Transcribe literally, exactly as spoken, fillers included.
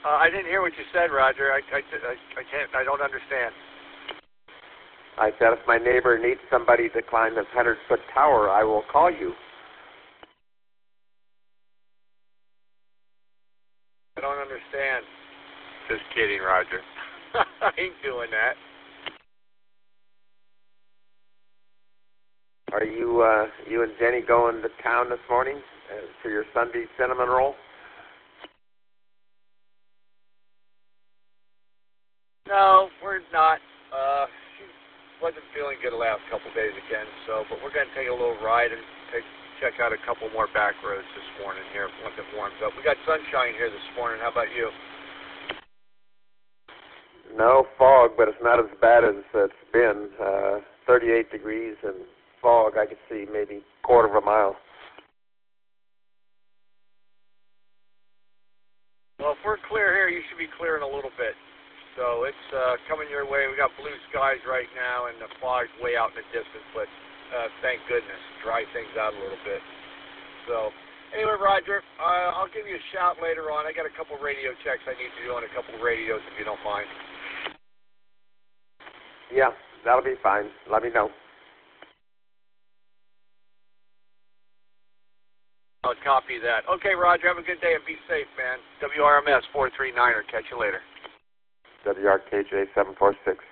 Uh, I didn't hear what you said, Roger. I, I, I, I can't. I don't understand. I said if my neighbor needs somebody to climb this hundred-foot tower, I will call you. I don't understand. Just kidding, Roger. I ain't doing that. Are you, uh, you and Jenny going to town this morning uh, for your Sunday cinnamon roll? No, we're not. Uh, she wasn't feeling good the last couple of days again, so, but we're going to take a little ride and take, check out a couple more back roads this morning here once it warms up. We got sunshine here this morning. How about you? No, fog, but it's not as bad as it's been. Uh, thirty-eight degrees and fog. I could see maybe a quarter of a mile. Well, if we're clear here, you should be clearing a little bit. So it's uh, coming your way. We got blue skies right now, and the fog's way out in the distance, but uh, thank goodness, dry things out a little bit. So anyway, Roger, uh, I'll give you a shout later on. I got a couple radio checks I need to do on a couple radios, if you don't mind. Yeah, that'll be fine. Let me know. I'll copy that. Okay, Roger, have a good day and be safe, man. W R M S four three niner. Catch you later. W R K J seven four six.